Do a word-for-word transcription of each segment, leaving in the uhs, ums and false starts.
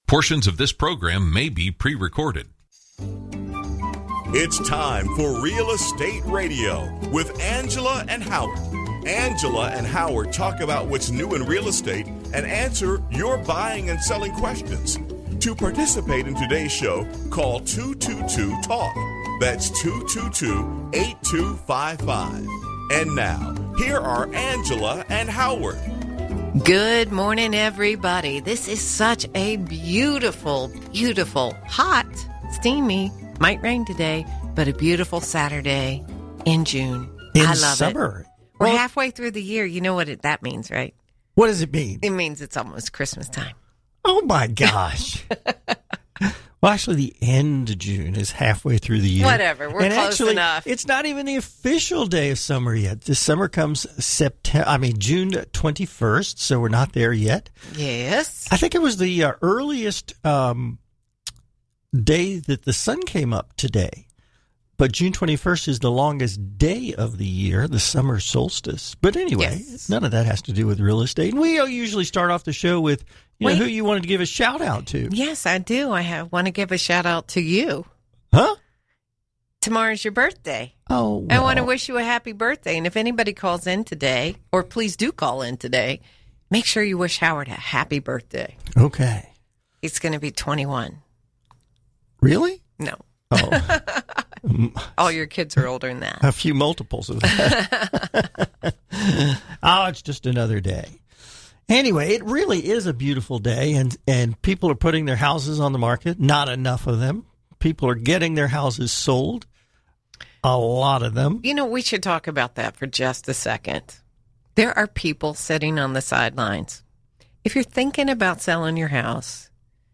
Portions of this program may be pre-recorded. It's time for Real Estate Radio with Angela and Howard. Angela and Howard talk about what's new in real estate and answer your buying and selling questions. To participate in today's show, call two two two talk. That's two two two, eight two five five. And now, here are Angela and Howard. Good morning, everybody. This is such a beautiful, beautiful, hot, steamy, might rain today, but a beautiful Saturday in June. In I love summer. it. We're Well, halfway through the year. You know what it, that means, right? what does it mean? It means it's almost Christmas time. Oh, my gosh. Well, actually, the end of June is halfway through the year. Whatever. We're and close actually, enough. It's not even the official day of summer yet. The summer comes September. I mean, June twenty-first, so we're not there yet. Yes. I think it was the uh, earliest um, day that the sun came up today. But June twenty-first is the longest day of the year, the summer solstice. But anyway, Yes. none of that has to do with real estate. And we usually start off the show with you know, Wait. who you wanted to give a shout out to. Yes, I do. I have, want to give a shout out to you. Huh? Tomorrow's your birthday. Oh, I want to well. wish you a happy birthday. And if anybody calls in today, or please do call in today, make sure you wish Howard a happy birthday. Okay. He's going to be twenty-one. Really? No. Oh, All your kids are older than that. a few multiples of that. Oh, it's just another day. Anyway, it really is a beautiful day, and, and people are putting their houses on the market. Not enough of them. People are getting their houses sold. A lot of them. You know, we should talk about that for just a second. There are people sitting on the sidelines. If you're thinking about selling your house,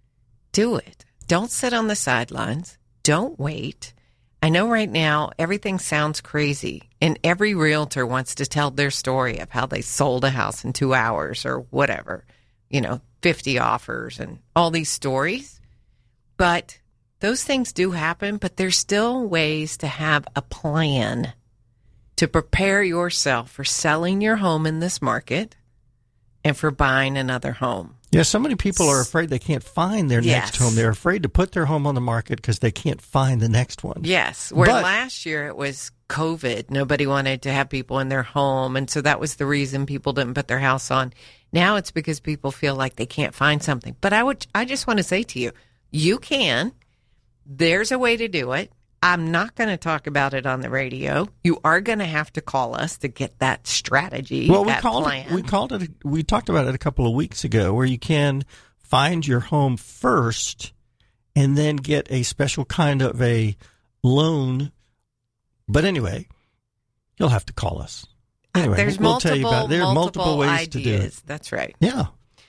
do it. Don't sit on the sidelines. Don't wait. I know right now everything sounds crazy, and every realtor wants to tell their story of how they sold a house in two hours or whatever, you know, fifty offers and all these stories. But those things do happen, but there's still ways to have a plan to prepare yourself for selling your home in this market and for buying another home. Yeah, so many people are afraid they can't find their Yes. next home. They're afraid to put their home on the market because they can't find the next one. Yes, where But- last year it was COVID. Nobody wanted to have people in their home, and so that was the reason people didn't put their house on. Now it's because people feel like they can't find something. But I would, I just want to say to you, you can. There's a way to do it. I'm not going to talk about it on the radio. You are going to have to call us to get that strategy, Well, we that called plan. it. We called it. We talked about it a couple of weeks ago, where you can find your home first, and then get a special kind of a loan. But anyway, you'll have to call us. Anyway, There's we'll multiple, tell you about it. There are multiple, multiple ways ideas. to do it. That's right. Yeah.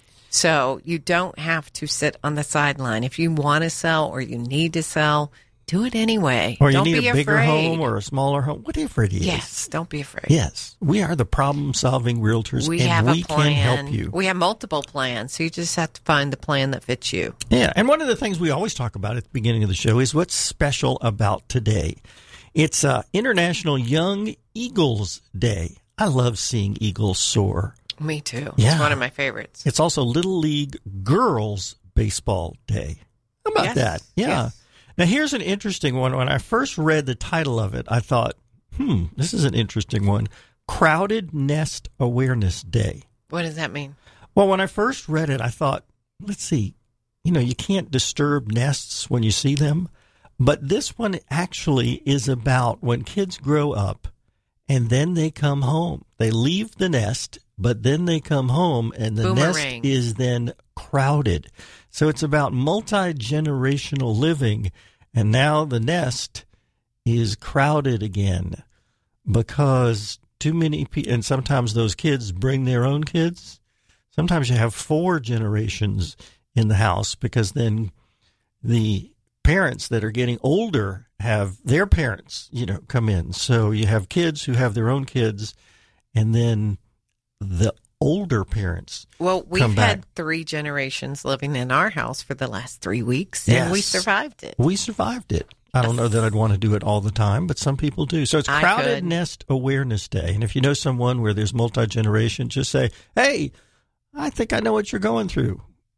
So you don't have to sit on the sideline. If you want to sell or you need to sell, do it anyway. Or you don't need be a bigger afraid. home or a smaller home, whatever it is. Yes, don't be afraid. Yes. We are the problem-solving realtors, We and have we a plan. can help you. We have multiple plans, so you just have to find the plan that fits you. Yeah, and one of the things we always talk about at the beginning of the show is what's special about today. It's uh, International Young Eagles Day. I love seeing eagles soar. Me too. Yeah. It's one of my favorites. It's also Little League Girls Baseball Day. How about Yes, that? Yeah. yes. Now, here's an interesting one. When I first read the title of it, I thought, hmm, this is an interesting one. Crowded Nest Awareness Day. What does that mean? Well, when I first read it, I thought, let's see, you know, you can't disturb nests when you see them. But this one actually is about when kids grow up and then they come home. They leave the nest, but then they come home and the Boomerang. nest is then crowded. So it's about multi-generational living. And now the nest is crowded again because too many people, and sometimes those kids bring their own kids. Sometimes you have four generations in the house because then the parents that are getting older have their parents, you know, come in. So you have kids who have their own kids, and then the older parents Well, we've come had back. three generations living in our house for the last three weeks, and we Yes. survived it. We survived it. I don't know that I'd want to do it all the time, but some people do. So it's I Crowded could. Nest Awareness Day. And if you know someone where there's multi-generation, just say, hey, I think I know what you're going through.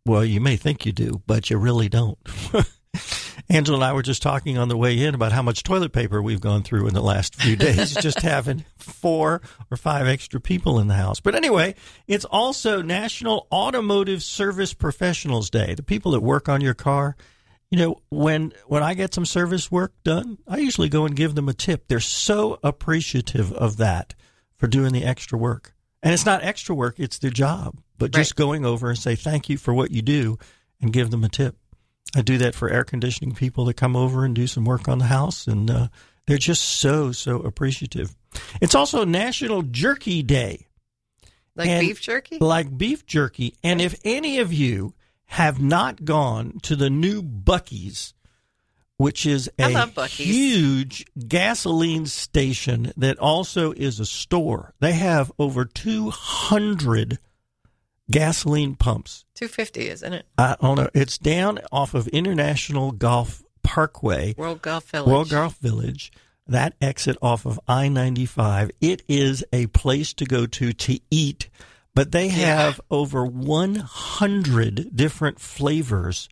Well, you may think you do, but you really don't. Angela and I were just talking on the way in about how much toilet paper we've gone through in the last few days, just having four or five extra people in the house. But anyway, it's also National Automotive Service Professionals Day. The people that work on your car, you know, when when I get some service work done, I usually go and give them a tip. They're so appreciative of that for doing the extra work. And it's not extra work, it's their job. But just right. going over and say thank you for what you do and give them a tip. I do that for air conditioning people that come over and do some work on the house, and uh, they're just so, so appreciative. It's also National Jerky Day. Like and beef jerky? Like beef jerky. And if any of you have not gone to the new Buc-ee's, which is a huge gasoline station that also is a store, they have over two hundred gasoline pumps. two fifty, isn't it? I don't know. It's down off of International Golf Parkway. World Golf Village. World Golf Village. That exit off of I ninety-five. It is a place to go to to eat, but they have yeah. over one hundred different flavors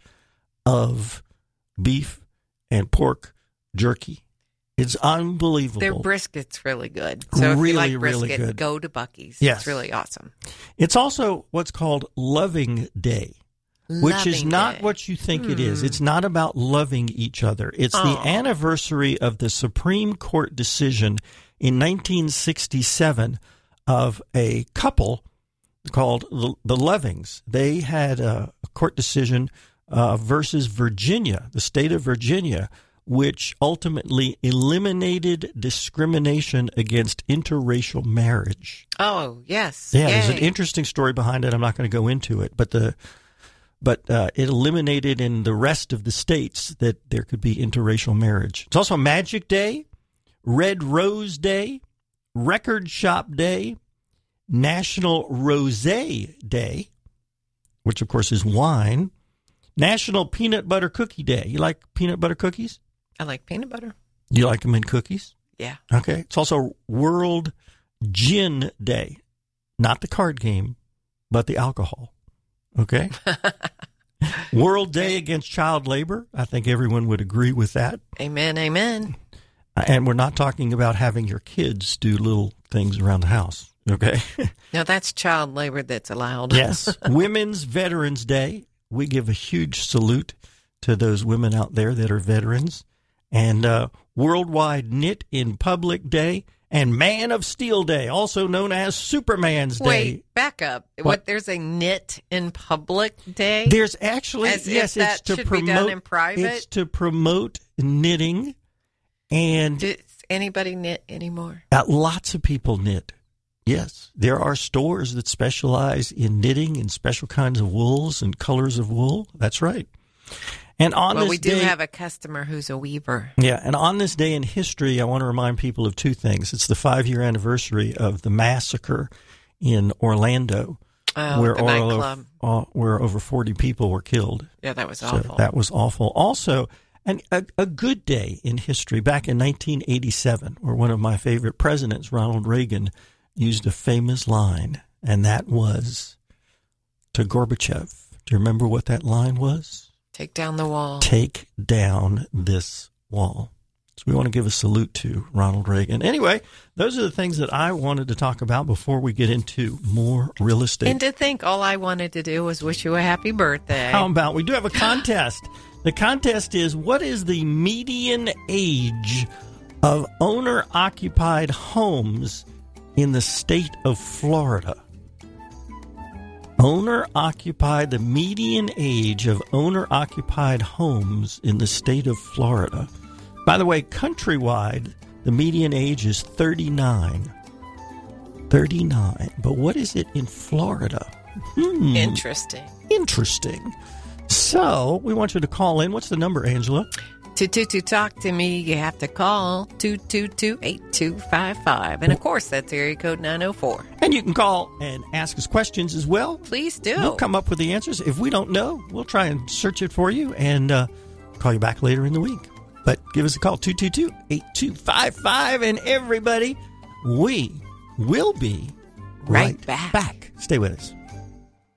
of beef and pork jerky. It's unbelievable. Their brisket's really good. So if really, you like brisket, really good. go to Buc-ee's. Yes. It's really awesome. It's also what's called Loving Day, which Loving is not Day. what you think hmm. it is. It's not about loving each other. It's Aww. the anniversary of the Supreme Court decision in nineteen sixty-seven of a couple called the, the Lovings. They had a court decision uh, versus Virginia, the state of Virginia, which ultimately eliminated discrimination against interracial marriage. Oh, yes. Yeah, Yay. There's an interesting story behind it. I'm not going to go into it, but the but uh, it eliminated in the rest of the states that there could be interracial marriage. It's also Magic Day, Red Rose Day, Record Shop Day, National Rosé Day, which of course is wine, National Peanut Butter Cookie Day. You like peanut butter cookies? I like peanut butter. You like them in cookies? Yeah. Okay. It's also World Gin Day. Not the card game, but the alcohol. Okay? World Day Against Child Labor. I think everyone would agree with that. Amen, amen. And we're not talking about having your kids do little things around the house. Okay? Now, that's child labor that's allowed. Yes. Women's Veterans Day. We give a huge salute to those women out there that are veterans. And uh, Worldwide Knit in Public Day and Man of Steel Day, also known as Superman's Day. Wait, back up. What? what? There's a Knit in Public Day? There's actually, As yes, if that it's to should promote. be done in private? It's to promote knitting, and does anybody knit anymore? Uh, lots of people knit. Yes, there are stores that specialize in knitting and special kinds of wools and colors of wool. That's right. And on well, this we do day, have a customer who's a weaver. Yeah, and on this day in history, I want to remind people of two things. It's the five-year anniversary of the massacre in Orlando, oh, where, the Orlo, nightclub. uh, where over forty people were killed. Yeah, that was so awful. That was awful. Also, and a, a good day in history, back in nineteen eighty-seven, where one of my favorite presidents, Ronald Reagan, used a famous line, and that was to Gorbachev. Do you remember what that line was? Take down the wall. Take down this wall. So we want to give a salute to Ronald Reagan. Anyway, those are the things that I wanted to talk about before we get into more real estate. And to think all I wanted to do was wish you a happy birthday. How about we do have a contest. The contest is, what is the median age of owner-occupied homes in the state of Florida? Owner-occupied, the median age of owner-occupied homes in the state of Florida. By the way, countrywide, the median age is thirty-nine. thirty-nine. But what is it in Florida? Hmm. Interesting. Interesting. So, we want you to call in. What's the number, Angela? To, to, to talk to me, you have to call two two two, eight two five five. And, of course, that's area code nine oh four. And you can call and ask us questions as well. Please do. We'll come up with the answers. If we don't know, we'll try and search it for you and uh, call you back later in the week. But give us a call, two two two, eight two five five. And everybody, we will be right, right back. back. Stay with us.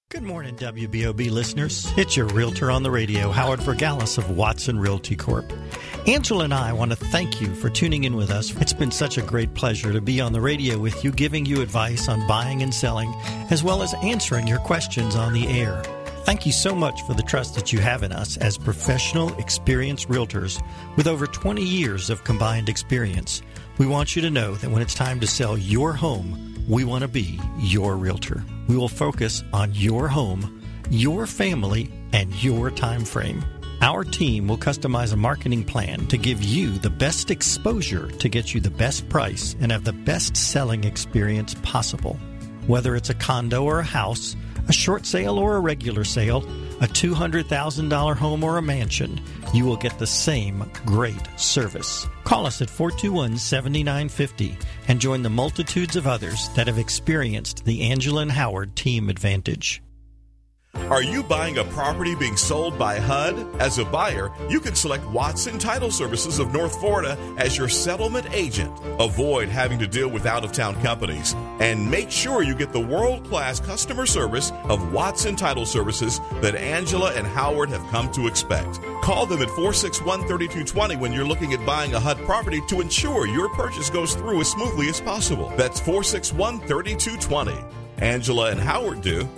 Good morning, W B O B listeners. It's your realtor on the radio, Howard Vergalis of Watson Realty Corp. Angela and I want to thank you for tuning in with us. It's been such a great pleasure to be on the radio with you, giving you advice on buying and selling, as well as answering your questions on the air. Thank you so much for the trust that you have in us as professional, experienced realtors with over twenty years of combined experience. We want you to know that when it's time to sell your home, we want to be your realtor. We will focus on your home, your family, and your time frame. Our team will customize a marketing plan to give you the best exposure to get you the best price and have the best selling experience possible. Whether it's a condo or a house, a short sale or a regular sale, a two hundred thousand dollars home or a mansion, you will get the same great service. Call us at four two one, seven nine five zero and join the multitudes of others that have experienced the Angela and Howard team advantage. Are you buying a property being sold by H U D? As a buyer, you can select Watson Title Services of North Florida as your settlement agent. Avoid having to deal with out-of-town companies and make sure you get the world-class customer service of Watson Title Services that Angela and Howard have come to expect. Call them at four six one, three two two zero when you're looking at buying a H U D property to ensure your purchase goes through as smoothly as possible. That's four six one, three two two zero. Angela and Howard do.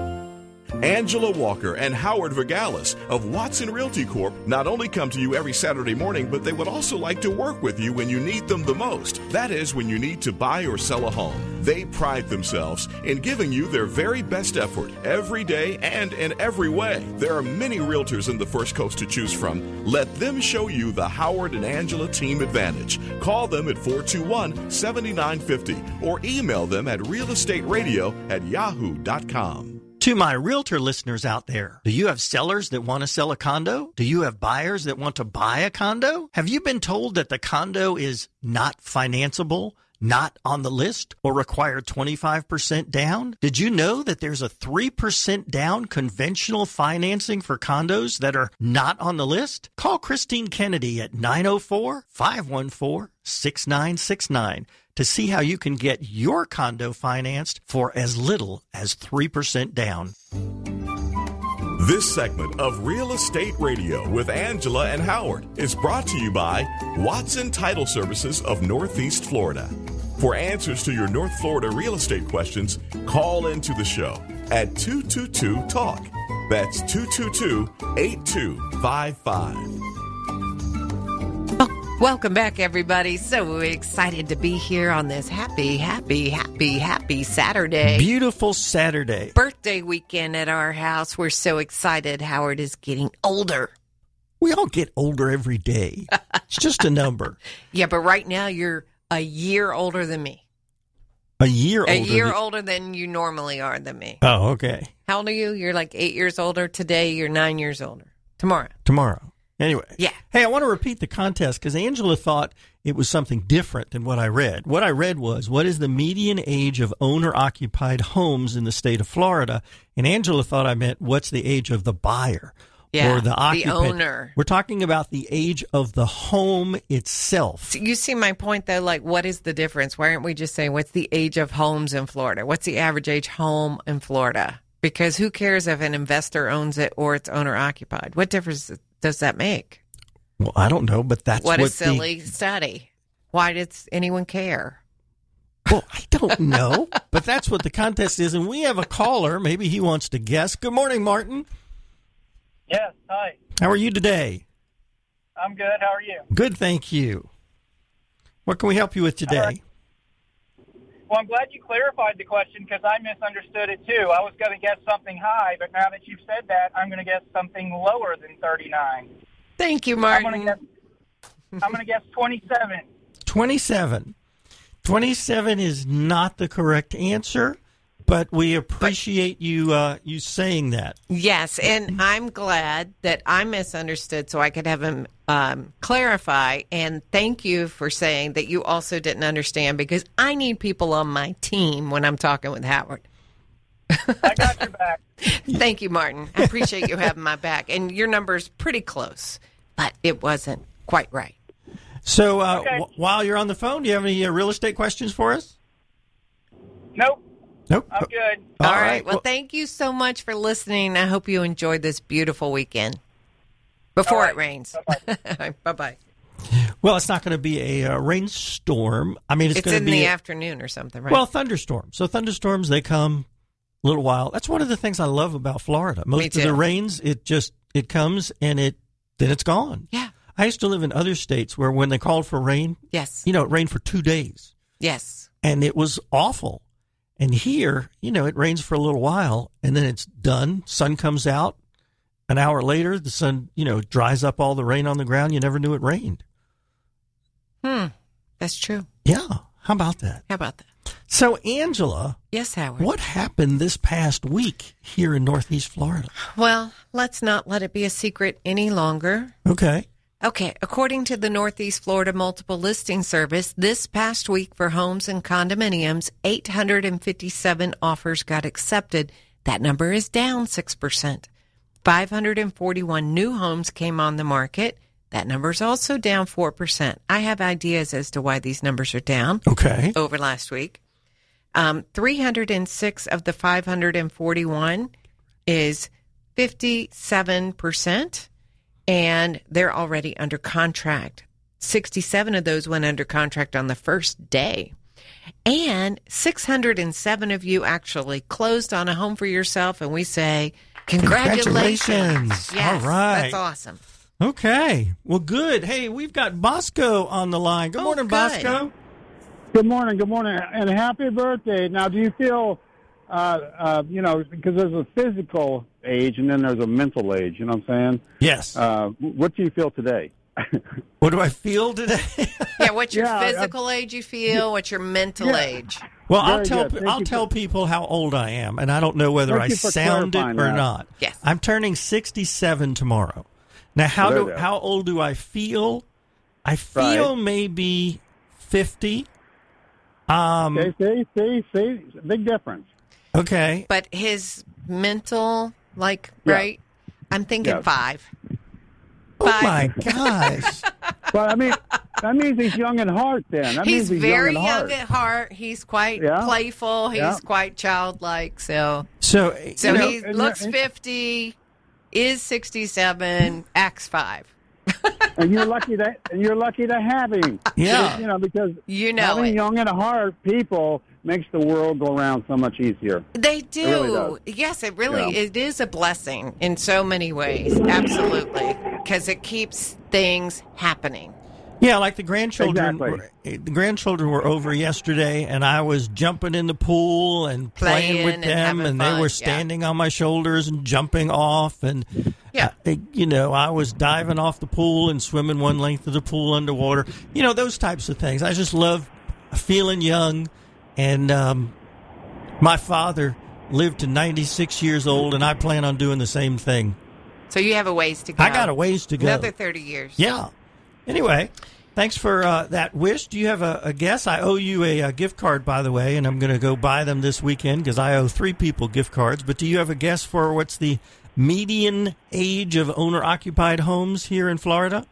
Angela Walker and Howard Vergalis of Watson Realty Corp not only come to you every Saturday morning, but they would also like to work with you when you need them the most. That is, when you need to buy or sell a home. They pride themselves in giving you their very best effort every day and in every way. There are many realtors in the First Coast to choose from. Let them show you the Howard and Angela team advantage. Call them at four two one, seven nine five zero or email them at realestateradio at yahoo dot com. To my realtor listeners out there, do you have sellers that want to sell a condo? Do you have buyers that want to buy a condo? Have you been told that the condo is not financeable, not on the list, or require twenty-five percent down? Did you know that there's a three percent down conventional financing for condos that are not on the list? Call Christine Kennedy at nine oh four, five one four, six nine six nine to see how you can get your condo financed for as little as three percent down. This segment of Real Estate Radio with Angela and Howard is brought to you by Watson Title Services of Northeast Florida. For answers to your North Florida real estate questions, call into the show at two two two, talk. That's two two two, eight two five five. Welcome back, everybody. So excited to be here on this happy, happy, happy, happy Saturday. Beautiful Saturday. Birthday weekend at our house. We're so excited. Howard is getting older. We all get older every day. It's just a number. Yeah, but right now you're a year older than me. A year older? A year than... older than you normally are than me. Oh, okay. How old are you? You're like eight years older. Today, you're nine years older. Tomorrow. Tomorrow. Anyway, yeah. Hey, I want to repeat the contest because Angela thought it was something different than what I read. What I read was, what is the median age of owner-occupied homes in the state of Florida? And Angela thought I meant, what's the age of the buyer yeah, or the occupant? The owner. We're talking about the age of the home itself. You see my point, though? Like, what is the difference? Why aren't we just saying, what's the age of homes in Florida? What's the average age home in Florida? Because who cares if an investor owns it or it's owner-occupied? What difference does that make? Well, I don't know, but that's what, what a silly the... study. Why does anyone care? Well, I don't know, but that's what the contest is, and we have a caller. Maybe he wants to guess. Good morning, Martin. Yes, hi. How are you today? I'm good. How are you? Good, thank you. What can we help you with today? Right. Well, I'm glad you clarified the question because I misunderstood it too. I was going to guess something high, but now that you've said that, I'm going to guess something lower than thirty-nine. Thank you, Martin. I'm going to guess, I'm going to guess twenty-seven. twenty-seven. twenty-seven is not the correct answer, but we appreciate but, you uh, you saying that. Yes, and I'm glad that I misunderstood so I could have him um, clarify. And thank you for saying that you also didn't understand because I need people on my team when I'm talking with Howard. I got your back. Thank you, Martin. I appreciate you having my back. And your number's pretty close, but it wasn't quite right. So uh, okay. w- while you're on the phone, do you have any uh, real estate questions for us? Nope. Nope. I'm good. All, All right. right. Well, Well- thank you so much for listening. I hope you enjoyed this beautiful weekend before All right. it rains. Bye-bye. Well, it's not going to be a uh, rainstorm. I mean, it's, It's going in to be the a- afternoon or something, right? well, thunderstorms. So thunderstorms, they come a little while. That's one of the things I love about Florida. Most of too. the rains, it just it comes and it then it's gone. yeah. I used to live in other states where when they called for rain, Yes. you know, it rained for two days. Yes. And it was awful. And here, you know, it rains for a little while and then it's done. Sun comes out. An hour later, the sun, you know, dries up all the rain on the ground. You never knew it rained. Hmm. That's true. Yeah. How about that? How about that? So, Angela, Yes, Howard. what happened this past week here in Northeast Florida? Well, let's not let it be a secret any longer. Okay. Okay, according to the Northeast Florida Multiple Listing Service, this past week for homes and condominiums, eight hundred fifty-seven offers got accepted. That number is down six percent. five hundred forty-one new homes came on the market. That number is also down four percent. I have ideas as to why these numbers are down Okay. over last week. Um, three hundred six of the five hundred forty-one is fifty-seven percent. And they're already under contract. sixty-seven of those went under contract on the first day. And six hundred seven of you actually closed on a home for yourself. And we say, congratulations. Congratulations. Yes, All right. that's awesome. Okay. Well, good. Hey, we've got Bosco on the line. Good Oh, morning, good. Bosco. Good morning, good morning, and happy birthday. Now, do you feel, uh, uh, you know, because there's a physical age and then there's a mental age, you know what I'm saying? Yes. Uh, what do you feel today? What do I feel today? Yeah, what's your Yeah, I- physical age you feel? What's your mental Yeah. age? Well, I'll Very tell good. Thank I'll you tell for- people how old I am, and I don't know whether Thank I you for sound it or clarifying that. not. Yes. I'm turning sixty-seven tomorrow. Now, how There do you go. how old do I feel? I feel Right. maybe fifty. Um. Okay, see, see, see, big difference. Okay. But his mental, like, Yeah. right? I'm thinking Yes. five. Oh Five. my gosh. But I mean, that means he's young at heart. Then that He's, means he's very young young, at heart. at heart. He's quite Yeah. playful. He's Yeah. quite childlike. So, So, so you know, he and- looks and- fifty, is sixty-seven, acts five. and you're lucky that and you're lucky to have him. Yeah. you know because You know having it. young at heart people makes the world go around so much easier. They do. really Yes, it really Yeah. it is a blessing in so many ways. Absolutely, because it keeps things happening. yeah, like the grandchildren. Exactly. Were, the grandchildren were over yesterday, and I was jumping in the pool and playing, Playing with and them, having and fun, they yeah. were standing on my shoulders and jumping off, and Yeah. uh, you know, I was diving off the pool and swimming one length of the pool underwater. You know, those types of things. I just love feeling young, and um, my father lived to ninety-six years old, and I plan on doing the same thing. So you have a ways to go. I got a ways to go. Another thirty years. Yeah. Anyway, thanks for uh, that wish. Do you have a, a guess? I owe you a, a gift card, by the way, and I'm going to go buy them this weekend because I owe three people gift cards. But do you have a guess for what's the median age of owner-occupied homes here in Florida?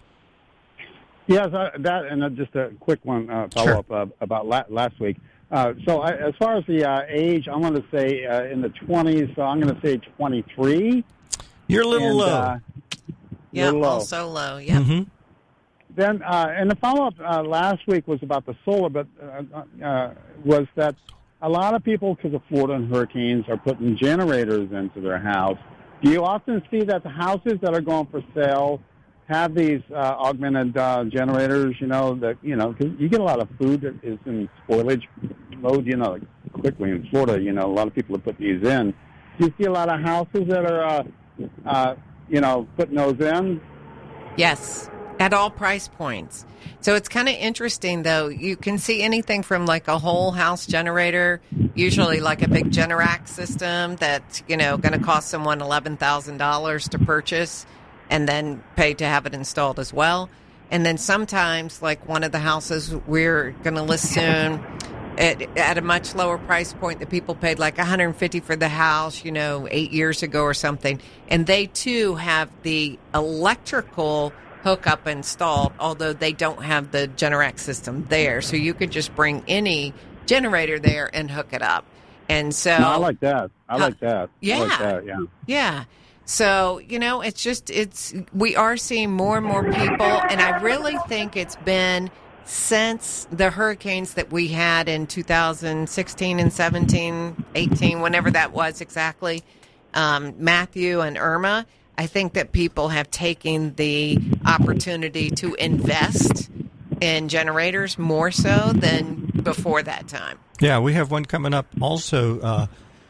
Yes, uh, that and uh, just a quick one uh, follow Sure. up uh, about la- last week. Uh, so I, as far as the uh, age, I'm going to say uh, in the twenties. So I'm going to say twenty-three. You're a little and, low. Uh, Yeah, little low. also low. Yeah. hmm Then uh, and the follow up uh, last week was about the solar, but uh, uh, was that a lot of people, because of Florida and hurricanes, are putting generators into their house. Do you often see that the houses that are going for sale have these uh, augmented uh, generators? You know that you know 'cause you get a lot of food that is in spoilage mode. You know, like quickly in Florida, you know, a lot of people are putting these in. Do you see a lot of houses that are, uh, uh, you know, putting those in? Yes, at all price points. So it's kind of interesting, though. You can see anything from like a whole house generator, usually like a big Generac system that's, you know, going to cost someone eleven thousand dollars to purchase and then pay to have it installed as well. And then sometimes, like one of the houses we're going to list soon, at, at a much lower price point that people paid like one hundred fifty dollars for the house, you know, eight years ago or something. And they, too, have the electrical hookup installed, although they don't have the Generac system there. So you could just bring any generator there and hook it up. And so No, I like that. I Huh. like that. Yeah. I like that, yeah. Yeah. So, you know, it's just, it's, we are seeing more and more people. And I really think it's been since the hurricanes that we had in two thousand sixteen and seventeen, eighteen, whenever that was exactly, um, Matthew and Irma. I think that people have taken the opportunity to invest in generators more so than before that time. Yeah, we have one coming up also uh,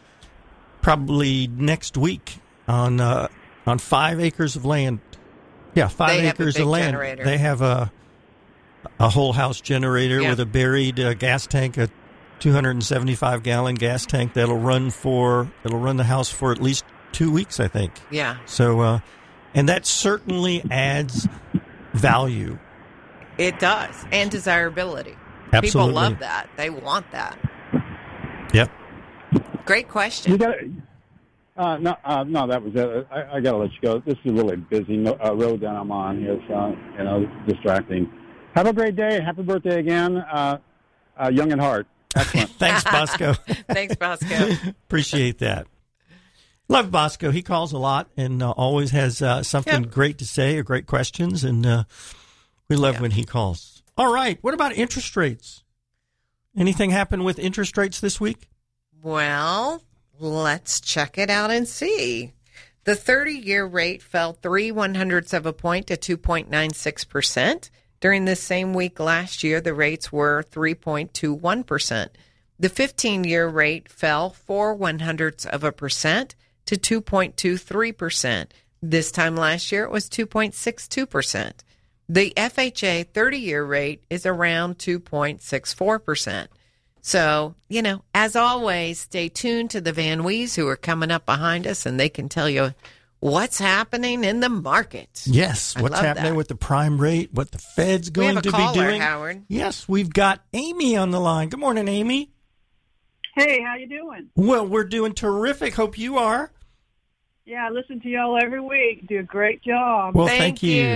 probably next week on uh, on five acres of land. Yeah, five They have a acres big of land. generator. They have a a whole house generator Yeah. with a buried uh, gas tank, a two hundred seventy-five gallon gas tank that'll run for it'll run the house for at least two weeks, I think. Yeah. So, uh, and that certainly adds value. It does. And desirability. Absolutely. People love that. They want that. Yep. Great You question. got uh, no, uh, no, that was it. I, I got to let you go. This is a really busy no, uh, road that I'm on here, so you know, it's distracting. Have a great day. Happy birthday again, uh, uh, Young at Heart. Excellent. Thanks, Bosco. Thanks, Bosco. Appreciate that. Love Bosco. He calls a lot and uh, always has uh, something Yep. great to say or great questions, and uh, we love Yeah. when he calls. All right. What about interest rates? Anything happen with interest rates this week? Well, let's check it out and see. The thirty-year rate fell three one hundredths of a point to two point nine six percent. During this same week last year, the rates were three point two one percent. The fifteen-year rate fell four one hundredths of a percent to two point two three percent. This time last year, it was two point six two percent. The F H A thirty-year rate is around two point six four percent. So, you know, as always, stay tuned to the Van Wees who are coming up behind us, and they can tell you what's happening in the market. Yes. I What's love happening that. with the prime rate, what the Fed's We going have a to caller, be doing. Howard. Yes, we've got Amy on the line. Good morning, Amy. Hey, how you doing? Well, we're doing terrific. Hope you are. Yeah, I listen to y'all every week. Do a great job. Well, thank, thank you.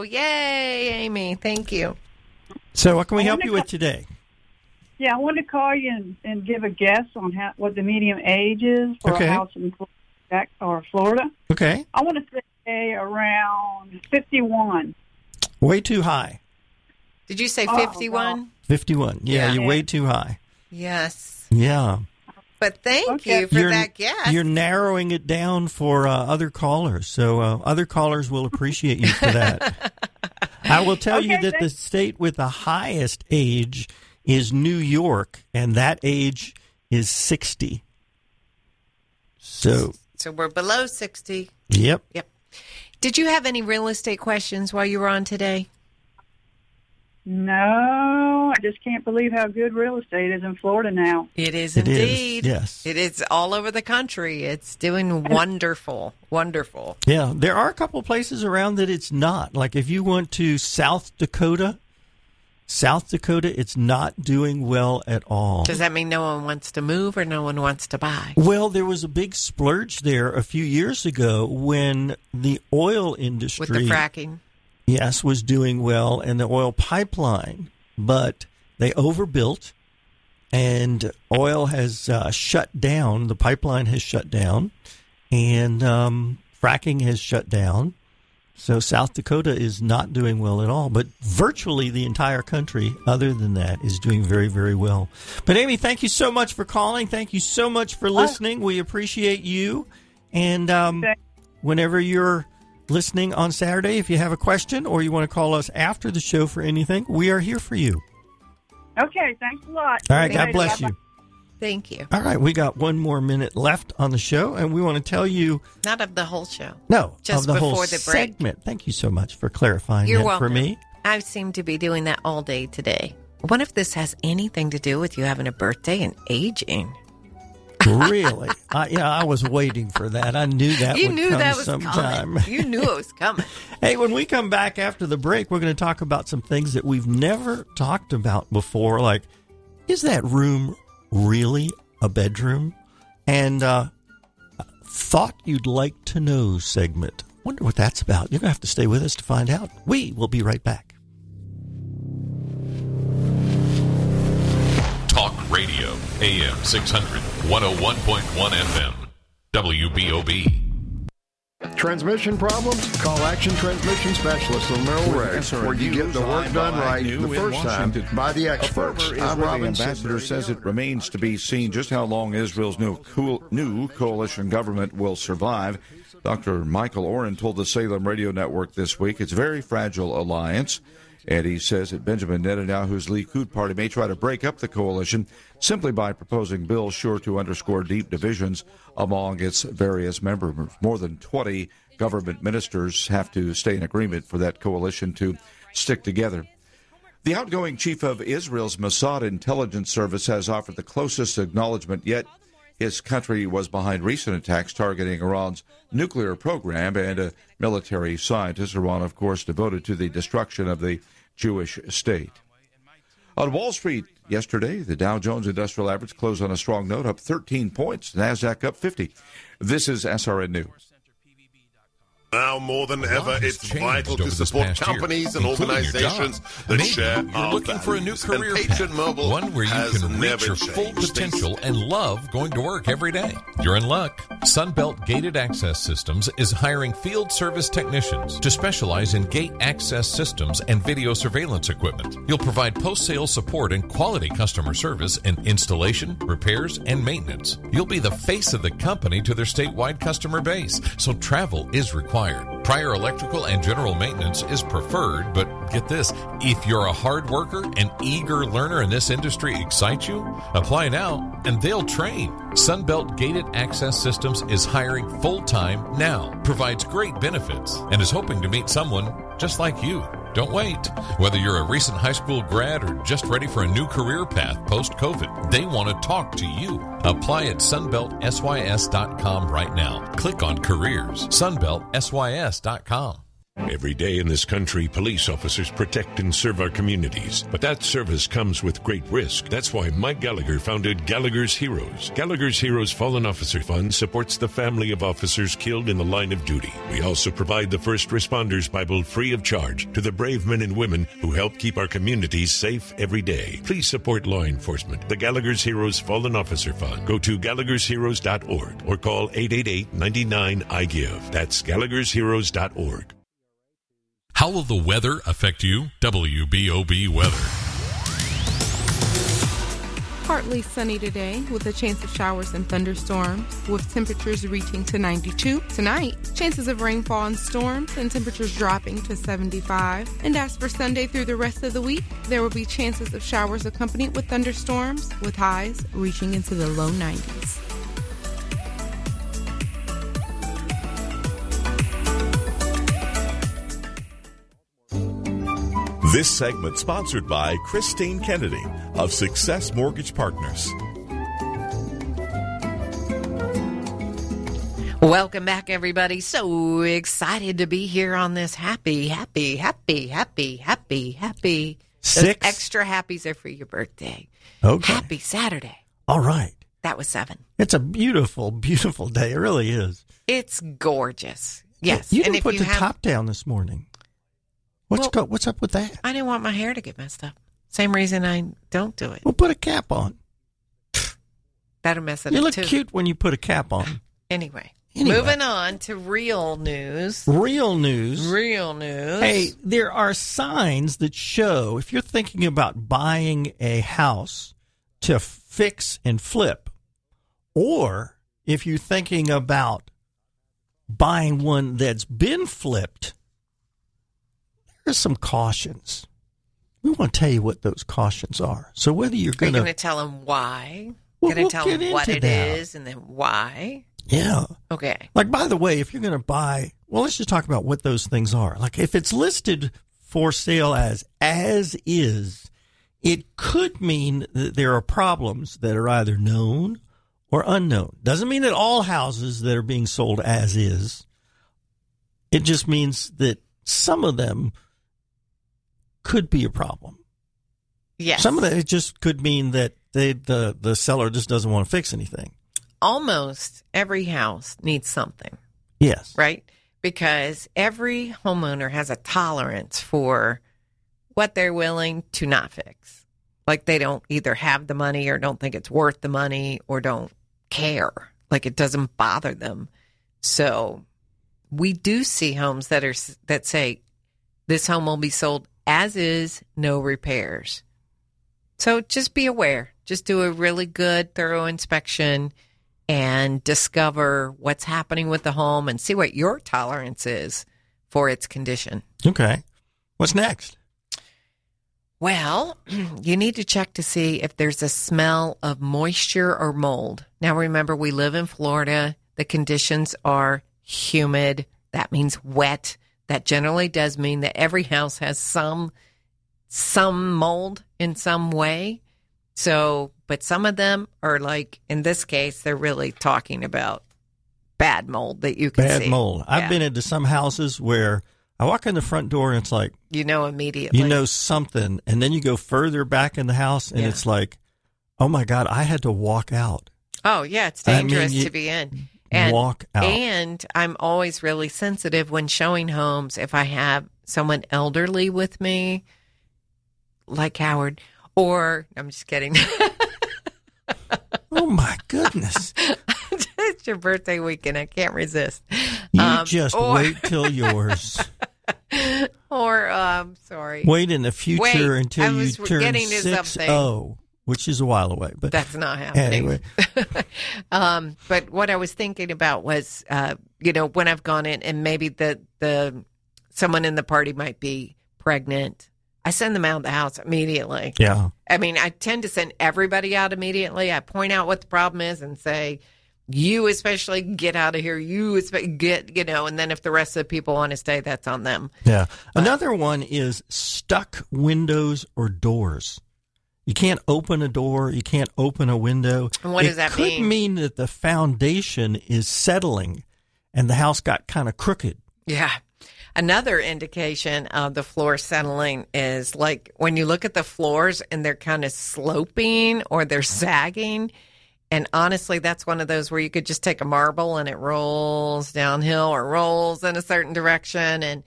Yay, Amy. Thank you. So what can we I help wanna you with co- today? Yeah, I wanted to call you and, and give a guess on how, what the median age is for Okay. a house in Jack or Florida. Okay. I want to say around fifty-one. Way too high. Did you say Oh, fifty-one? fifty-one. Yeah, Yeah. you're way too high. Yes. Yeah. But thank Okay. you for You're, that guess. you're narrowing it down for uh, other callers. So uh, other callers will appreciate you for that. I will tell you Okay, that the thanks. state with the highest age is New York, and that age is sixty. So, So we're below sixty. yep. Yep. Did you have any real estate questions while you were on today? No, I just can't believe how good real estate is in Florida now. It is It is, indeed. yes. It is all over the country. It's doing wonderful. Wonderful. Yeah, there are a couple places around that it's not. Like if you went to South Dakota, South Dakota, it's not doing well at all. Does that mean no one wants to move or no one wants to buy? Well, there was a big splurge there a few years ago when the oil industry, With the fracking? yes, was doing well, and the oil pipeline, but they overbuilt, and oil has uh, shut down. The pipeline has shut down, and um, fracking has shut down. So South Dakota is not doing well at all, but virtually the entire country, other than that, is doing very, very well. But Amy, thank you so much for calling. Thank you so much for listening. We appreciate you. And um, Okay. whenever you're listening on Saturday, if you have a question or you want to call us after the show for anything, we are here for you. Okay, thanks a lot. All right, See God later. bless Bye-bye. you. Thank you. All right, we got one more minute left on the show, and we want to tell you, Not of the whole show. no, Just of the whole before the break. segment. Thank you so much for clarifying You're that welcome. for me. I seem to be doing that all day today. What if this has anything to do with you having a birthday and aging? Really? I, yeah, I was waiting for that. I knew that you would knew come that was sometime. coming. You knew it was coming. Hey, when we come back after the break, we're going to talk about some things that we've never talked about before, like, is that room really a bedroom? And uh, thought you'd like to know segment. Wonder what that's about. You're going to have to stay with us to find out. We will be right back. Talk Radio, A M six hundred, one oh one point one F M, W B O B. Transmission problems? Call Action Transmission Specialists on Merrill Ray, where you get the work done right the first time by the experts. I'm Robin ambassador says it remains to be seen just how long Israel's new, cool, new coalition government will survive. Doctor Michael Oren told the Salem Radio Network this week it's a very fragile alliance. And he says that Benjamin Netanyahu's Likud party may try to break up the coalition simply by proposing bills sure to underscore deep divisions among its various members. More than twenty government ministers have to stay in agreement for that coalition to stick together. The outgoing chief of Israel's Mossad intelligence service has offered the closest acknowledgement yet his country was behind recent attacks targeting Iran's nuclear program and a military scientist. Iran, of course, devoted to the destruction of the Jewish state. On Wall Street yesterday, the Dow Jones Industrial Average closed on a strong note, up thirteen points. NASDAQ up fifty. This is S R N News. Now more than ever, it's vital to support companies year, and organizations that Maybe share you're our looking for a new values. career And Patriot path, Mobile one where you can reach your full changed. potential and love going to work every day. You're in luck. Sunbelt Gated Access Systems is hiring field service technicians to specialize in gate access systems and video surveillance equipment. You'll provide post-sale support and quality customer service in installation, repairs, and maintenance. You'll be the face of the company to their statewide customer base, so travel is required. Prior electrical and general maintenance is preferred, but get this, if you're a hard worker and eager learner and this industry excites you, apply now and they'll train. Sunbelt Gated Access Systems is hiring full-time now, provides great benefits, and is hoping to meet someone just like you. Don't wait. Whether you're a recent high school grad or just ready for a new career path post-COVID, they want to talk to you. Apply at sunbelt S Y S dot com right now. Click on Careers. sunbelt S Y S dot com. Every day in this country, police officers protect and serve our communities. But that service comes with great risk. That's why Mike Gallagher founded Gallagher's Heroes. Gallagher's Heroes Fallen Officer Fund supports the family of officers killed in the line of duty. We also provide the First Responders Bible free of charge to the brave men and women who help keep our communities safe every day. Please support law enforcement. The Gallagher's Heroes Fallen Officer Fund. Go to gallaghers heroes dot org or call eight eight eight, nine nine, I give. That's gallaghers heroes dot org. How will the weather affect you? W B O B weather. Partly sunny today with a chance of showers and thunderstorms with temperatures reaching to ninety-two. Tonight, chances of rainfall and storms and temperatures dropping to seventy-five. And as for Sunday through the rest of the week, there will be chances of showers accompanied with thunderstorms with highs reaching into the low nineties. This segment sponsored by Christine Kennedy of Success Mortgage Partners. Welcome back, everybody. So excited to be here on this happy, happy, happy, happy, happy, happy. Six. Those extra happies are for your birthday. Okay. Happy Saturday. All right. That was seven. It's a beautiful, beautiful day. It really is. It's gorgeous. Yes. You and didn't if put you the have, top down this morning. What's Well, go, What's up with that? I didn't want my hair to get messed up. Same reason I don't do it. Well, put a cap on. That'll mess it You up look too. cute when you put a cap on. Anyway, Anyway. moving on to real news. Real news. Real news. Hey, there are signs that show if you're thinking about buying a house to fix and flip, or if you're thinking about buying one that's been flipped, there's some cautions. We want to tell you what those cautions are. So whether you're Are going you going to tell them why? Well, going to we'll tell get them what into it that. is and then why? Yeah. Okay. Like, by the way, if you're going to buy, well, let's just talk about what those things are. Like, if it's listed for sale as as is, it could mean that there are problems that are either known or unknown. Doesn't mean that all houses that are being sold as is. It just means that some of them could be a problem. Yes. Some of that, it just could mean that they, the, the seller just doesn't want to fix anything. Almost every house needs something. Yes. Right? Because every homeowner has a tolerance for what they're willing to not fix. Like they don't either have the money or don't think it's worth the money or don't care. Like it doesn't bother them. So we do see homes that are that say this home will be sold as is, no repairs. So just be aware. Just do a really good, thorough inspection and discover what's happening with the home and see what your tolerance is for its condition. Okay. What's next? Well, you need to check to see if there's a smell of moisture or mold. Now, remember, we live in Florida. The conditions are humid. That means wet. That generally does mean that every house has some some mold in some way. So, but some of them are like, in this case, they're really talking about bad mold that you can bad see. Bad mold. Yeah. I've been into some houses where I walk in the front door and it's like, you know immediately. You know something. And then you go further back in the house and yeah. it's like, oh my God, I had to walk out. Oh, yeah, it's dangerous I mean, you, to be in. And, walk out. And I'm always really sensitive when showing homes if I have someone elderly with me, like Howard, or I'm just kidding. Oh my goodness. It's your birthday weekend. I can't resist. You um, just or, wait till yours. Or, um, sorry. Wait in the future wait, until you turn six oh, which is a while away. But that's not happening. Anyway. um, but what I was thinking about was, uh, you know, when I've gone in and maybe the, the someone in the party might be pregnant, I send them out of the house immediately. Yeah. I mean, I tend to send everybody out immediately. I point out what the problem is and say, you especially get out of here. You get, you know, and then if the rest of the people want to stay, that's on them. Yeah. But another one is stuck windows or doors. You can't open a door. You can't open a window. And what it does that could mean? mean that the foundation is settling and the house got kind of crooked. Yeah. Another indication of the floor settling is like when you look at the floors and they're kind of sloping or they're sagging. And honestly, that's one of those where you could just take a marble and it rolls downhill or rolls in a certain direction. And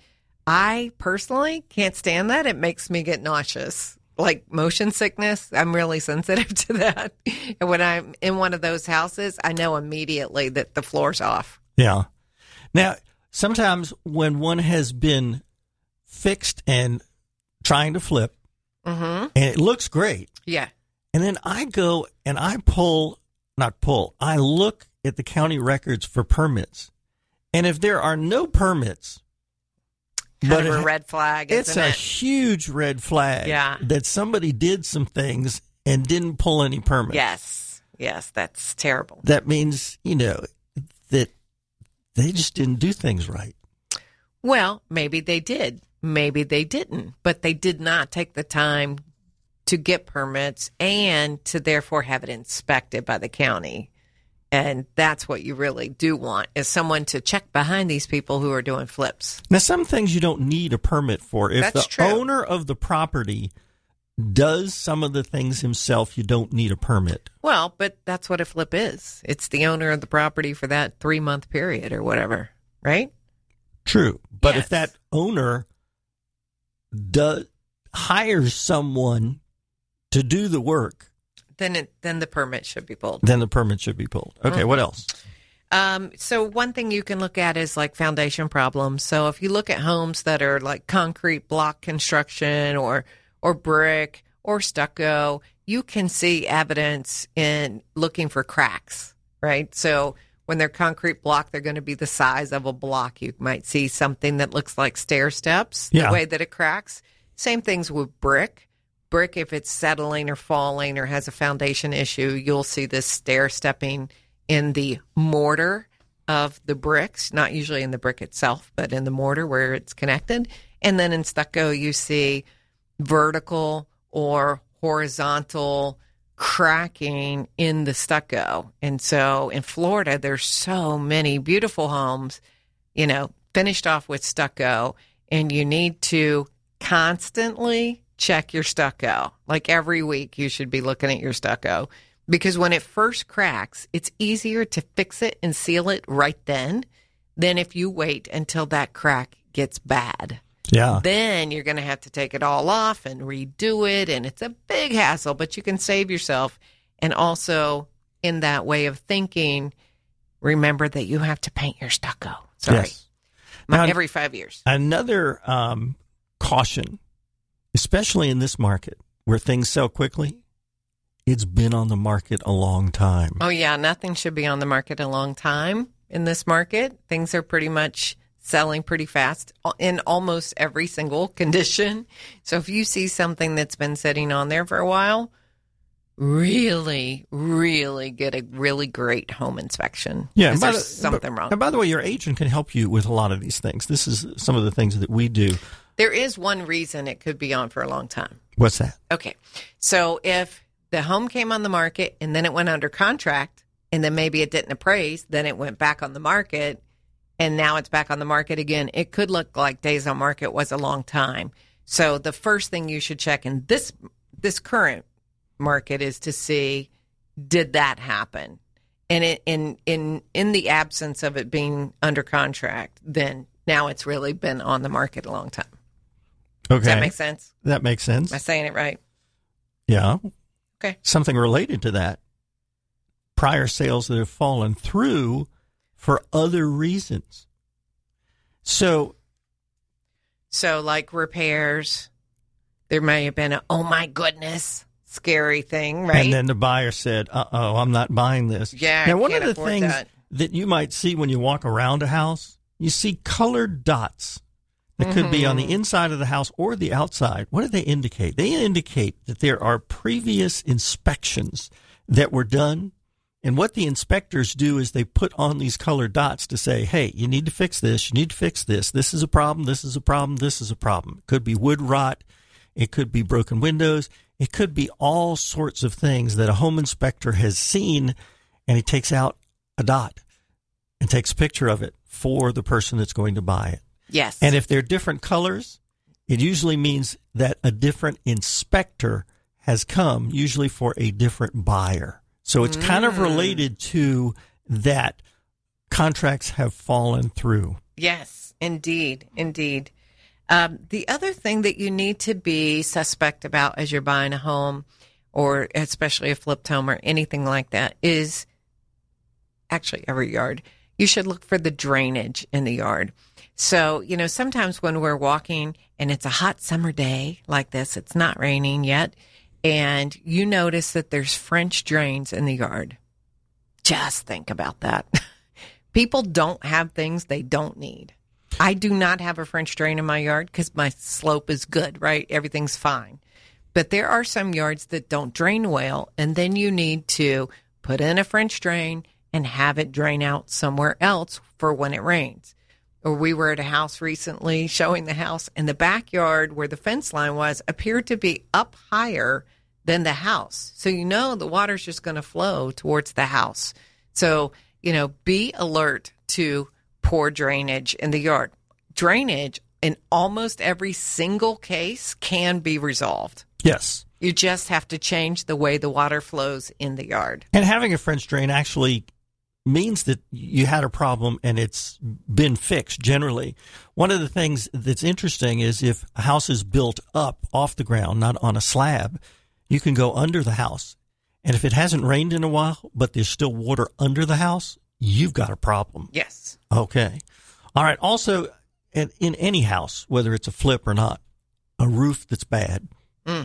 I personally can't stand that. It makes me get nauseous. Like motion sickness, I'm really sensitive to that. And when I'm in one of those houses, I know immediately that the floor's off. Yeah. Now, sometimes when one has been fixed and trying to flip, mm-hmm. and it looks great. Yeah. And then I go and I pull, not pull, I look at the county records for permits. And if there are no permits, kind but of a it, red flag, it's isn't a it? huge red flag yeah. that somebody did some things and didn't pull any permits. Yes. Yes, that's terrible. That means, you know, that they just didn't do things right. Well, maybe they did. Maybe they didn't. But they did not take the time to get permits and to therefore have it inspected by the county. And that's what you really do want, is someone to check behind these people who are doing flips. Now, some things you don't need a permit for. If That's the true. owner of the property does some of the things himself, you don't need a permit. Well, but that's what a flip is. It's the owner of the property for that three-month period or whatever, right? True. But Yes. if that owner does hires someone to do the work, Then it, then the permit should be pulled. then the permit should be pulled. Okay, Mhm. what else? Um, so one thing you can look at is like foundation problems. So if you look at homes that are like concrete block construction or or brick or stucco, you can see evidence in looking for cracks, right? So when they're concrete block, they're going to be the size of a block. You might see something that looks like stair steps, Yeah. the way that it cracks. Same things with brick. Brick, if it's settling or falling or has a foundation issue, you'll see this stair stepping in the mortar of the bricks, not usually in the brick itself, but in the mortar where it's connected. And then in stucco, you see vertical or horizontal cracking in the stucco. And so in Florida, there's so many beautiful homes, you know, finished off with stucco, and you need to constantly check your stucco. Like every week, you should be looking at your stucco, because when it first cracks, it's easier to fix it and seal it right then than if you wait until that crack gets bad. Yeah. Then you're going to have to take it all off and redo it, and it's a big hassle, but you can save yourself and also in that way of thinking, remember that you have to paint your stucco. Sorry. Yes. Now, every five years. Another um, caution, especially in this market where things sell quickly, it's been on the market a long time. Oh, yeah. Nothing should be on the market a long time in this market. Things are pretty much selling pretty fast in almost every single condition. So if you see something that's been sitting on there for a while, really, really get a really great home inspection. Yeah, there's the, something but, wrong. And by the way, your agent can help you with a lot of these things. This is some of the things that we do. There is one reason it could be on for a long time. What's that? Okay. So if the home came on the market and then it went under contract and then maybe it didn't appraise, then it went back on the market and now it's back on the market again, it could look like days on market was a long time. So the first thing you should check in this this current market is to see, did that happen? And it, in in in the absence of it being under contract, then now it's really been on the market a long time. Okay. Does that make sense? That makes sense. Am I saying it right? Yeah. Okay. Something related to that. Prior sales that have fallen through for other reasons. So, so like repairs, there may have been a, oh my goodness, scary thing, right? And then the buyer said, uh-oh, I'm not buying this. Yeah, now, I one can't of the afford things that. that you might see when you walk around a house, you see colored dots that mm-hmm. could be on the inside of the house or the outside. What do they indicate? They indicate that there are previous inspections that were done. And what the inspectors do is they put on these colored dots to say, hey, you need to fix this. You need to fix this. This is a problem. This is a problem. This is a problem. It could be wood rot. It could be broken windows. It could be all sorts of things that a home inspector has seen, and he takes out a dot and takes a picture of it for the person that's going to buy it. Yes. And if they're different colors, it usually means that a different inspector has come, usually for a different buyer. So it's mm. kind of related to that contracts have fallen through. Yes, indeed, indeed. Um, the other thing that you need to be suspect about as you're buying a home, or especially a flipped home or anything like that, is actually every yard. You should look for the drainage in the yard. So, you know, sometimes when we're walking and it's a hot summer day like this, it's not raining yet, and you notice that there's French drains in the yard. Just think about that. People don't have things they don't need. I do not have a French drain in my yard because my slope is good, right? Everything's fine. But there are some yards that don't drain well, and then you need to put in a French drain and have it drain out somewhere else for when it rains. Or we were at a house recently showing the house, and the backyard where the fence line was appeared to be up higher than the house. So you know the water's just going to flow towards the house. So, you know, be alert to poor drainage in the yard. Drainage in almost every single case can be resolved. Yes. You just have to change the way the water flows in the yard. And having a French drain actually means that you had a problem and it's been fixed generally. One of the things that's interesting is if a house is built up off the ground, not on a slab, you can go under the house. And if it hasn't rained in a while, but there's still water under the house, you've got a problem. Yes. Okay. All right. Also, in, in any house, whether it's a flip or not, a roof that's bad. Mm.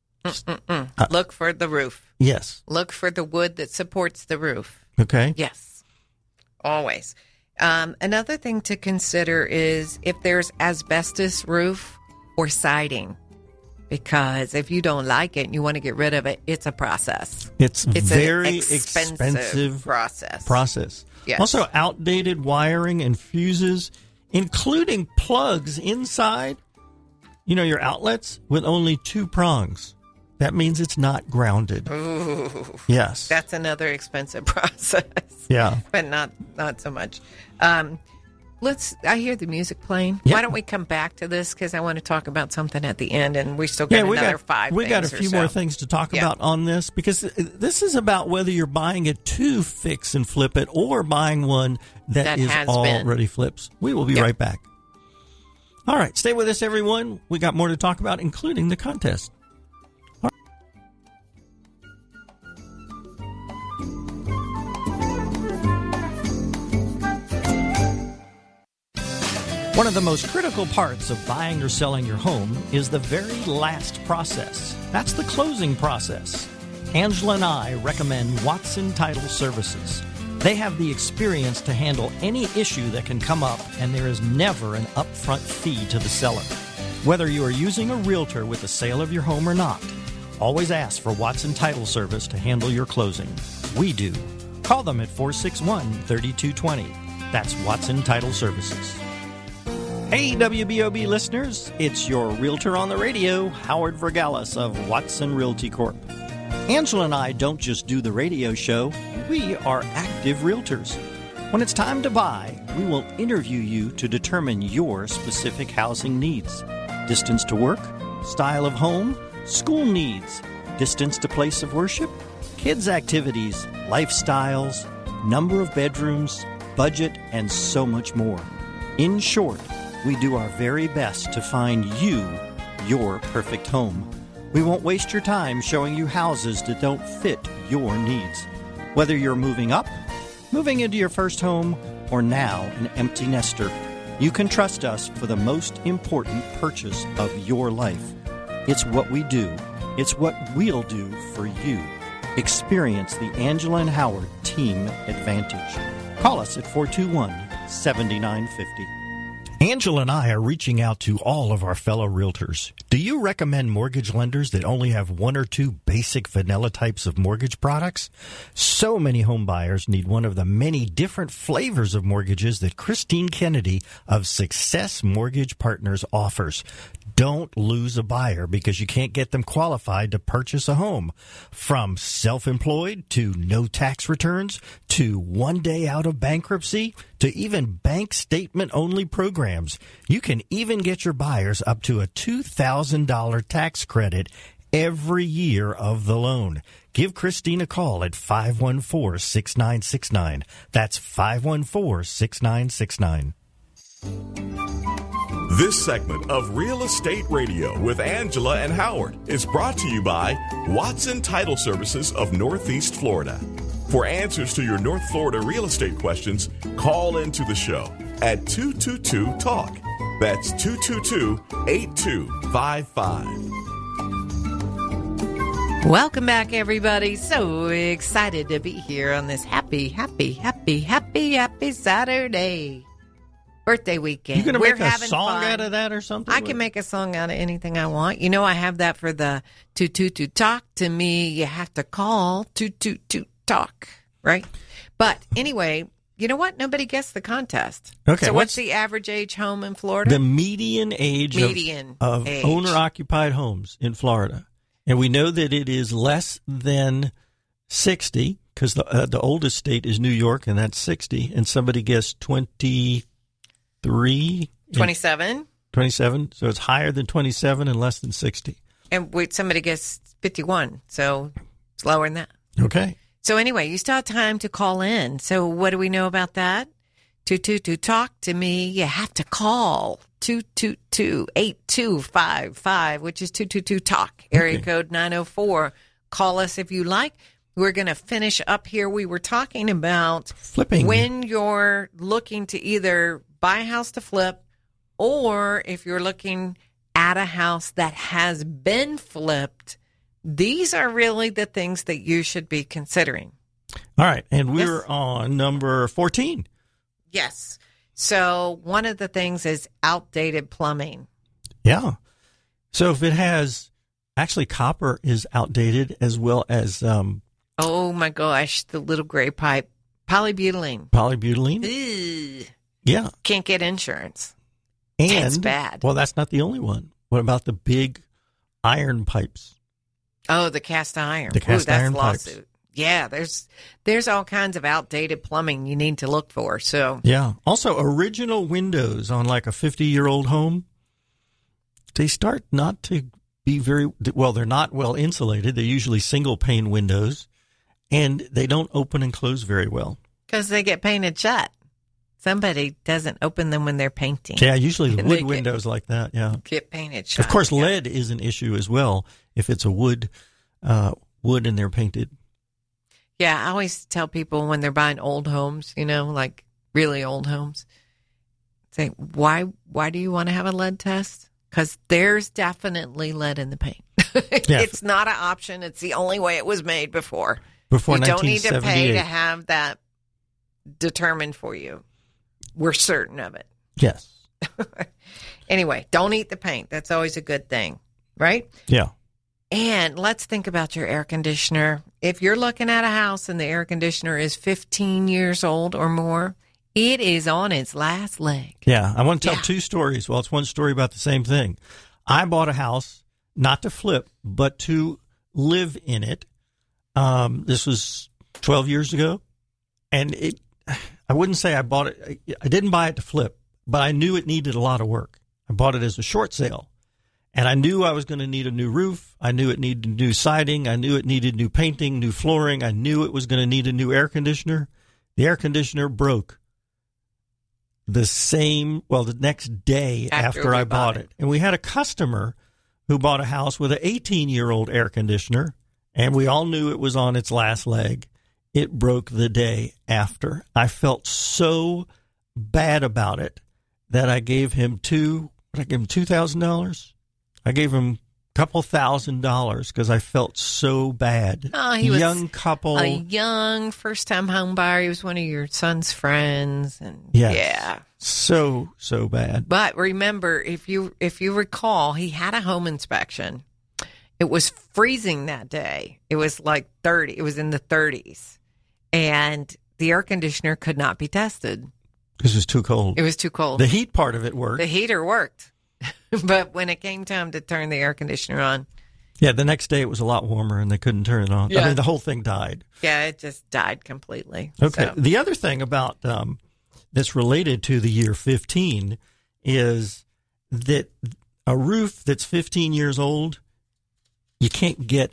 Uh, Look for the roof. Yes. Look for the wood that supports the roof. Okay. Yes. Always. Um, another thing to consider is if there's asbestos roof or siding. Because if you don't like it and you want to get rid of it, it's a process. It's, it's very an expensive, expensive process. Process. Yes. Also, outdated wiring and fuses, including plugs inside, you know, your outlets with only two prongs. That means it's not grounded. Ooh. Yes. That's another expensive process. Yeah. But not not so much. Um, let's. I hear the music playing. Yep. Why don't we come back to this? Because I want to talk about something at the end, and we still got yeah, we another got, five We got a things or few so. more things to talk Yeah. about on this, because this is about whether you're buying it to fix and flip it or buying one that, That is has already been. flips. We will be Yep. right back. All right. Stay with us, everyone. We got more to talk about, including the contest. One of the most critical parts of buying or selling your home is the very last process. That's the closing process. Angela and I recommend Watson Title Services. They have the experience to handle any issue that can come up, and there is never an upfront fee to the seller. Whether you are using a realtor with the sale of your home or not, always ask for Watson Title Service to handle your closing. We do. Call them at four six one, three two two zero. That's Watson Title Services. Hey, W B O B listeners, it's your realtor on the radio, Howard Vergalis of Watson Realty Corp. Angela and I don't just do the radio show, we are active realtors. When it's time to buy, we will interview you to determine your specific housing needs. Distance to work, style of home, school needs, distance to place of worship, kids' activities, lifestyles, number of bedrooms, budget, and so much more. In short, we do our very best to find you your perfect home. We won't waste your time showing you houses that don't fit your needs. Whether you're moving up, moving into your first home, or now an empty nester, you can trust us for the most important purchase of your life. It's what we do. It's what we'll do for you. Experience the Angela and Howard Team Advantage. Call us at four two one, seven nine five zero. Angela and I are reaching out to all of our fellow realtors. Do you recommend mortgage lenders that only have one or two basic vanilla types of mortgage products? So many home buyers need one of the many different flavors of mortgages that Christine Kennedy of Success Mortgage Partners offers. Don't lose a buyer because you can't get them qualified to purchase a home. From self-employed to no tax returns to one day out of bankruptcy to even bank statement only programs. You can even get your buyers up to a two thousand dollars tax credit every year of the loan. Give Christine a call at five one four, six nine six nine. That's five one four, six nine six nine. This segment of Real Estate Radio with Angela and Howard is brought to you by Watson Title Services of Northeast Florida. For answers to your North Florida real estate questions, call into the show at two two two talk. That's two two two, eight two five five. Welcome back, everybody. So excited to be here on this happy, happy, happy, happy, happy Saturday. Birthday weekend. You going to make We're a having song fun. out of that or something? I can make a song out of anything I want. You know, I have that for the two two two talk to me. You have to call two two two talk, right? But anyway, you know what? Nobody guessed the contest. Okay. So what's what's the average age home in Florida? The median age median of, of age. owner-occupied homes in Florida. And we know that it is less than sixty because the, uh, the oldest state is New York, and that's sixty. And somebody guessed twenty-three. twenty-seven. twenty-seven. So it's higher than twenty-seven and less than sixty. And wait, somebody guessed fifty-one. So it's lower than that. Okay. So anyway, you still have time to call in. So what do we know about that? two two two talk to me. You have to call two two two, eight two five five, which is two two two talk, area Okay. code nine oh four. Call us if you like. We're going to finish up here. We were talking about Flipping. when you're looking to either buy a house to flip, or if you're looking at a house that has been flipped. These are really the things that you should be considering. All right. And we're Yes. on number fourteen. Yes. So one of the things is outdated plumbing. Yeah. So if it has, actually copper is outdated as well as um, Oh, my gosh, the little gray pipe. Polybutylene. polybutylene. Ugh. Yeah. Can't get insurance. And, It's bad. Well, that's not the only one. What about the big iron pipes? Oh, the cast iron. The cast Ooh, that's iron pipes. lawsuit. Yeah, there's there's all kinds of outdated plumbing you need to look for. So Yeah. Also, original windows on like a fifty-year-old home, they start not to be very, well, they're not well insulated. They're usually single-pane windows, and they don't open and close very well. because they get painted shut. Somebody doesn't open them when they're painting. Yeah, usually the And wood they get- windows like that, yeah. Get painted shut. Of course, yeah. lead is an issue as well if it's a wood, uh, wood and they're painted. Yeah, I always tell people when they're buying old homes, you know, like really old homes, say, why, why do you want to have a lead test? Because there's definitely lead in the paint. Yeah. It's not an option. It's the only way it was made before. Before you don't need to pay nineteen seventy-eight. to have that determined for you. We're certain of it. Yes. Anyway, don't eat the paint. That's always a good thing, right? Yeah. And let's think about your air conditioner. If you're looking at a house and the air conditioner is fifteen years old or more, it is on its last leg. Yeah. I want to tell Yeah. two stories. Well, it's one story about the same thing. I bought a house, not to flip, but to live in it. Um, this was twelve years ago. And it, I wouldn't say I bought it. I didn't buy it to flip, but I knew it needed a lot of work. I bought it as a short sale. And I knew I was going to need a new roof. I knew it needed new siding. I knew it needed new painting, new flooring. I knew it was going to need a new air conditioner. The air conditioner broke the same, well, the next day After after, we I bought bought it. it. And we had a customer who bought a house with an eighteen-year-old air conditioner, and we all knew it was on its last leg. It broke the day after. I felt so bad about it that I gave him two, I gave him two thousand dollars. I gave him a couple thousand dollars because I felt so bad. Oh, he was young couple. a young first-time home buyer. He was one of your son's friends, and Yes. yeah. So, so bad. But remember, if you if you recall, he had a home inspection. It was freezing that day. It was like thirty. It was in the thirties, and the air conditioner could not be tested. Because it was too cold. It was too cold. The heat part of it worked. The heater worked, but when it came time to turn the air conditioner on, Yeah, the next day it was a lot warmer and they couldn't turn it on. I Yeah. mean, the whole thing died. yeah, it just died completely. Okay. So- The other thing about um, that's related to the year fifteen is that a roof that's fifteen years old, you can't get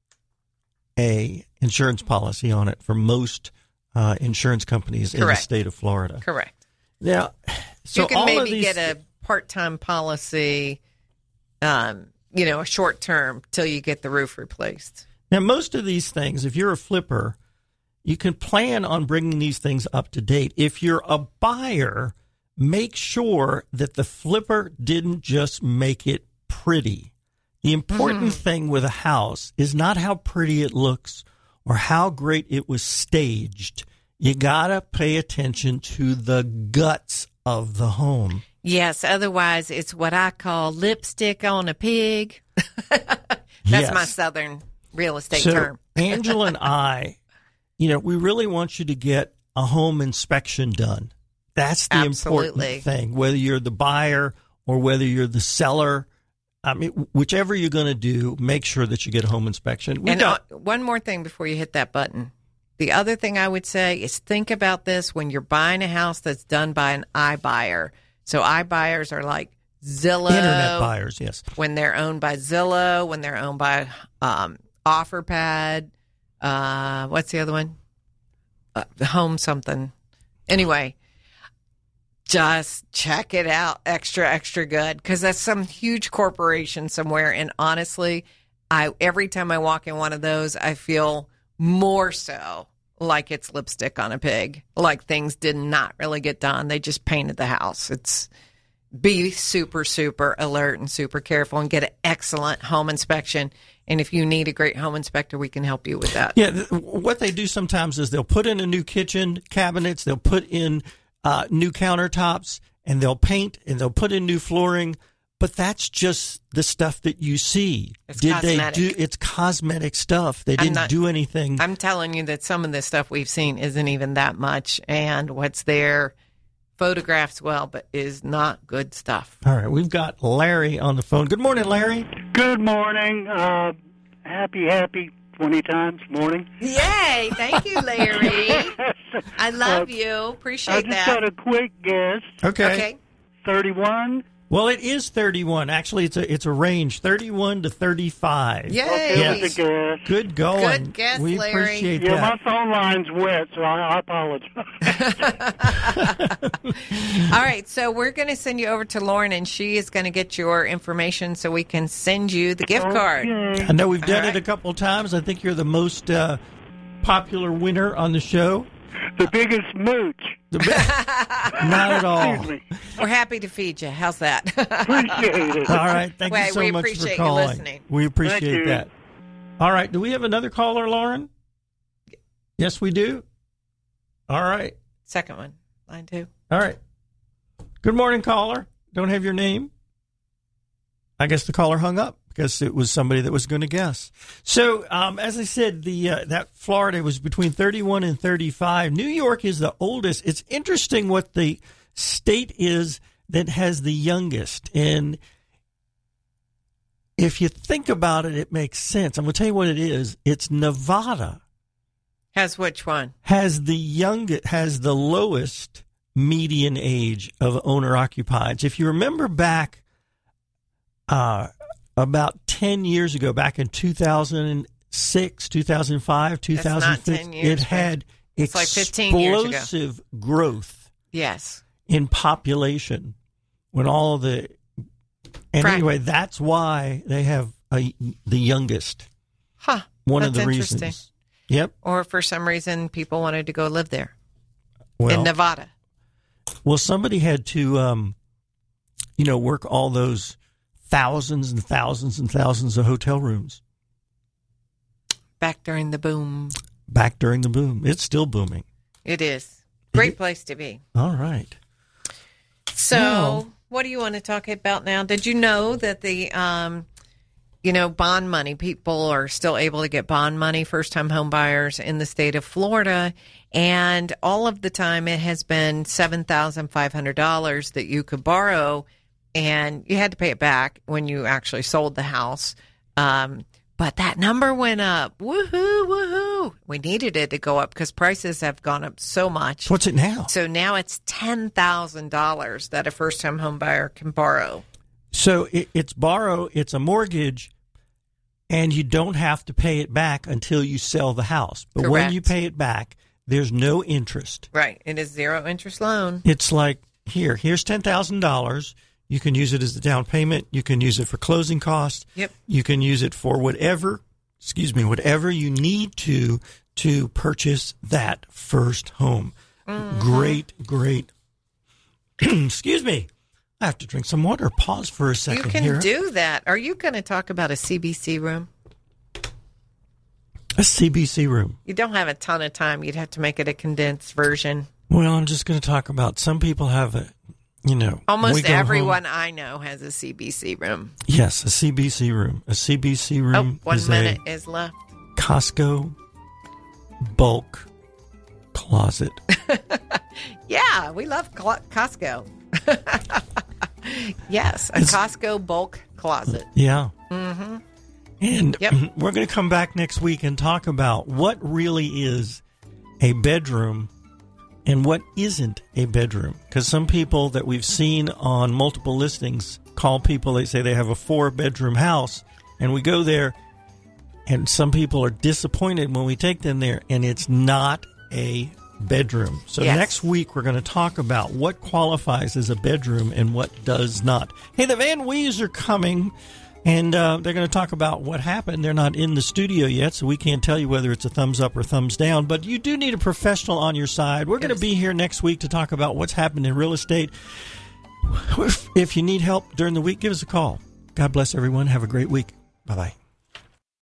a insurance policy on it for most uh, insurance companies in the Correct. state of Florida. Correct. Now, so you can all of maybe these get a part-time policy, um, you know, a short term till you get the roof replaced. Now, most of these things, if you're a flipper, you can plan on bringing these things up to date. If you're a buyer, make sure that the flipper didn't just make it pretty. The important Mm-hmm. thing with a house is not how pretty it looks or how great it was staged. You got to pay attention to the guts of the home. Yes, otherwise it's what I call lipstick on a pig. That's Yes. my southern real estate So, term. Angela and I, you know, we really want you to get a home inspection done. That's the Absolutely. important thing, whether you're the buyer or whether you're the seller. I mean, whichever you're going to do, make sure that you get a home inspection. We And got, uh, one more thing before you hit that button. The other thing I would say is think about this when you're buying a house that's done by an iBuyer. So iBuyers are like Zillow. internet buyers, yes. When they're owned by Zillow, when they're owned by um, OfferPad. Uh, what's the other one? Uh, Home something. Anyway, just check it out extra, extra good because that's some huge corporation somewhere. And honestly, I every time I walk in one of those, I feel more so like it's lipstick on a pig, like things did not really get done. They just painted the house. It's be super, super alert and super careful and get an excellent home inspection. And if you need a great home inspector, we can help you with that. Yeah, th- what they do sometimes is they'll put in a new kitchen cabinets, they'll put in uh, new countertops, and they'll paint and they'll put in new flooring. But that's just the stuff that you see. It's Did cosmetic. they do? It's cosmetic stuff. They I'm didn't not- do anything. I'm telling you that some of the stuff we've seen isn't even that much. And what's there photographs well, but is not good stuff. All right, we've got Larry on the phone. Good morning, Larry. Good morning. Uh, happy, happy twenty times morning. Yay! Thank you, Larry. I love Uh, you. I Appreciate just that. got a quick guess. Okay. Okay. thirty-one. Well, it is thirty-one. Actually, it's a it's a range, thirty-one to thirty-five. Yay! Okay, Yes. it was a guess. Good going. Good guess, we Larry. appreciate Yeah, my that. phone line's wet, so I, I apologize. All right, so we're going to send you over to Lauren, and she is going to get your information so we can send you the gift card. Okay. I know we've done All it right. a couple of times. I think you're the most uh, popular winner on the show. the biggest mooch. The bi- Not at all. We're happy to feed you. How's that? Appreciate it. All right. Thank Wait, you so we much for appreciate calling. you listening. We appreciate Thank you. that. All right. Do we have another caller, Lauren? Yes, we do. All right. Second one. Line two. All right. Good morning, caller. Don't have your name. I guess the caller hung up because it was somebody that was going to guess. So, um, as I said, the uh, that Florida was between thirty-one and thirty-five. New York is the oldest. It's interesting what the state is that has the youngest. And if you think about it, it makes sense. I'm going to tell you what it is. It's Nevada. Has which one? Has the youngest, has the lowest median age of owner-occupieds. If you remember back uh, about ten years ago, back in two thousand six, two thousand five, two thousand six, ten years, it had it's like fifteen years ago. Explosive growth Yes. in population when all the... And Right. anyway, that's why they have a, the youngest. Huh. One That's of the interesting. reasons. Yep. Or for some reason, people wanted to go live there Well, in Nevada. Well, somebody had to, um, you know, work all those thousands and thousands and thousands of hotel rooms Back during the boom. back during the boom. It's still booming. It is. Great place to be. All right. So, Well- what do you want to talk about now? Did you know that the, um, you know, bond money, people are still able to get bond money, first-time home buyers in the state of Florida, and all of the time it has been seven thousand five hundred dollars that you could borrow, and you had to pay it back when you actually sold the house. Um, but that number went up. Woohoo, woohoo. We needed it to go up because prices have gone up so much. What's it now? So now it's ten thousand dollars that a first-time home buyer can borrow. So it, it's borrow, it's a mortgage, and you don't have to pay it back until you sell the house. But when Correct. you pay it back, there's no interest. Right. It is zero interest loan. It's like, here, here's ten thousand dollars. You can use it as the down payment. You can use it for closing costs. Yep. You can use it for whatever, excuse me, whatever you need to to purchase that first home. Mm-hmm. Great, great. Excuse me. I have to drink some water. Pause for a second You can here. do that. Are you going to talk about a C B C room? A C B C room. You don't have a ton of time. You'd have to make it a condensed version. Well, I'm just going to talk about some people have a, you know. we Almost go everyone home- I know has a C B C room. Yes, a C B C room. A C B C room Oh, one is minute a is left. Costco bulk closet. Yeah, we love Cl- Costco. Yes, a It's- Costco bulk closet. Yeah. Mm-hmm. And Yep. we're going to come back next week and talk about what really is a bedroom and what isn't a bedroom. Because some people that we've seen on multiple listings call people, they say they have a four-bedroom house, and we go there, and some people are disappointed when we take them there, and it's not a bedroom. So Yes. next week we're going to talk about what qualifies as a bedroom and what does not. Hey, the Van Wees are coming. And uh, they're going to talk about what happened. They're not in the studio yet, so we can't tell you whether it's a thumbs up or thumbs down. But you do need a professional on your side. We're going to be here next week to talk about what's happened in real estate. If you need help during the week, give us a call. God bless everyone. Have a great week. Bye-bye.